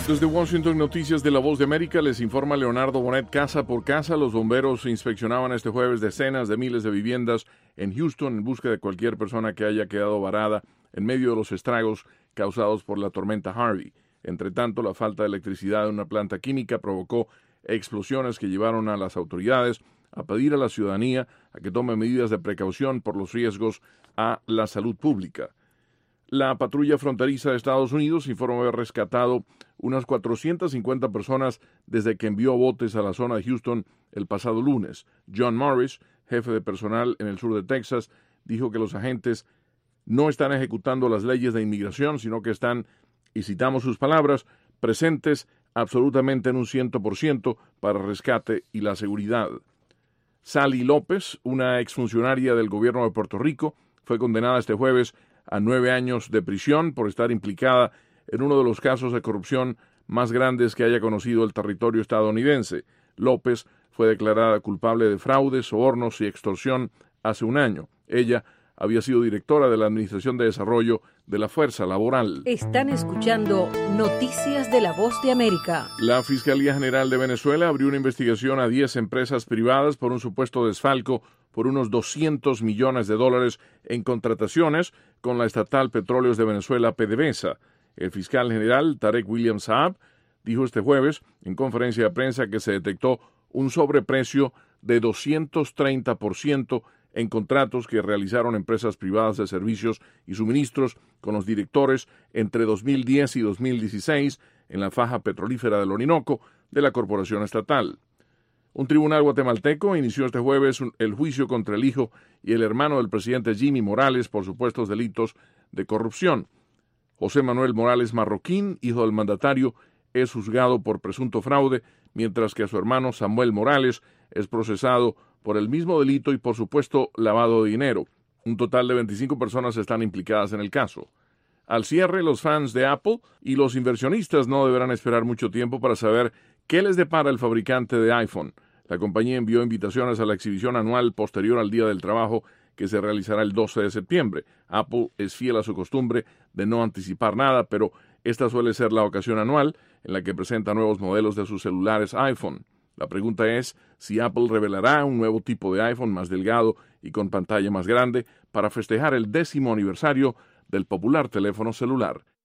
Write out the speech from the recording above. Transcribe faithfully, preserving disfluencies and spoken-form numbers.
Desde Washington, Noticias de La Voz de América, les informa Leonardo Bonet. Casa por casa, los bomberos inspeccionaban este jueves decenas de miles de viviendas en Houston en busca de cualquier persona que haya quedado varada en medio de los estragos causados por la tormenta Harvey. Entre tanto, la falta de electricidad en una planta química provocó explosiones que llevaron a las autoridades a pedir a la ciudadanía a que tome medidas de precaución por los riesgos a la salud pública. La patrulla fronteriza de Estados Unidos informó haber rescatado unas cuatrocientas cincuenta personas desde que envió botes a la zona de Houston el pasado lunes. John Morris, jefe de personal en el sur de Texas, dijo que los agentes no están ejecutando las leyes de inmigración, sino que están, y citamos sus palabras, presentes absolutamente en un cien por ciento para rescate y la seguridad. Sally López, una exfuncionaria del gobierno de Puerto Rico, fue condenada este jueves a nueve años de prisión por estar implicada en uno de los casos de corrupción más grandes que haya conocido el territorio estadounidense. López fue declarada culpable de fraude, sobornos y extorsión hace un año. Ella había sido directora de la Administración de Desarrollo de la Fuerza Laboral. Están escuchando Noticias de La Voz de América. La Fiscalía General de Venezuela abrió una investigación a diez empresas privadas por un supuesto desfalco por unos doscientos millones de dólares en contrataciones con la estatal Petróleos de Venezuela, PDVSA. El fiscal general, Tarek William Saab, dijo este jueves en conferencia de prensa que se detectó un sobreprecio de doscientos treinta por ciento en contratos que realizaron empresas privadas de servicios y suministros con los directores entre dos mil diez y dos mil dieciséis en la faja petrolífera del Orinoco de la corporación estatal. Un tribunal guatemalteco inició este jueves el juicio contra el hijo y el hermano del presidente Jimmy Morales por supuestos delitos de corrupción. José Manuel Morales Marroquín, hijo del mandatario, es juzgado por presunto fraude, mientras que a su hermano Samuel Morales es procesado por el mismo delito y por supuesto lavado de dinero. Un total de veinticinco personas están implicadas en el caso. Al cierre, los fans de Apple y los inversionistas no deberán esperar mucho tiempo para saber qué les depara el fabricante de iPhone. La compañía envió invitaciones a la exhibición anual posterior al Día del Trabajo, que se realizará el doce de septiembre. Apple es fiel a su costumbre de no anticipar nada, pero esta suele ser la ocasión anual en la que presenta nuevos modelos de sus celulares iPhone. La pregunta es si Apple revelará un nuevo tipo de iPhone más delgado y con pantalla más grande para festejar el décimo aniversario del popular teléfono celular.